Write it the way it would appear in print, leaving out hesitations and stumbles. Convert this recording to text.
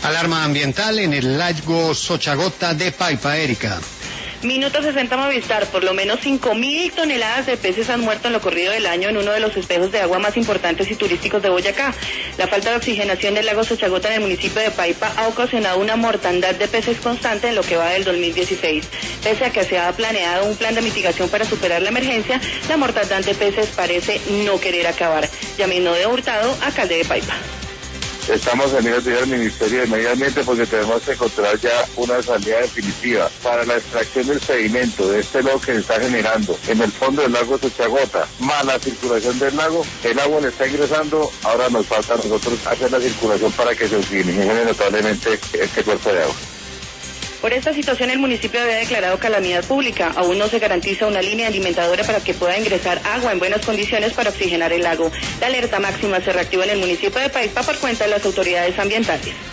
Alarma ambiental en el lago Xochagota de Paipa, Erika. Minuto 60 Movistar, por lo menos 5.000 toneladas de peces han muerto en lo corrido del año en uno de los espejos de agua más importantes y turísticos de Boyacá. La falta de oxigenación del lago Xochagota en el municipio de Paipa ha ocasionado una mortandad de peces constante en lo que va del 2016. Pese a que se ha planeado un plan de mitigación para superar la emergencia, la mortandad de peces parece no querer acabar. Yamino de Hurtado, alcalde de Paipa. Estamos en el del Ministerio de Medio Ambiente porque tenemos que encontrar ya una salida definitiva para la extracción del sedimento de este lodo que se está generando en el fondo del lago Xochagota, más la circulación del lago. El agua le está ingresando, ahora nos falta a nosotros hacer la circulación para que se oxigene notablemente este cuerpo de agua. Por esta situación el municipio había declarado calamidad pública. Aún no se garantiza una línea alimentadora para que pueda ingresar agua en buenas condiciones para oxigenar el lago. La alerta máxima se reactivó en el municipio de Paipa por cuenta de las autoridades ambientales.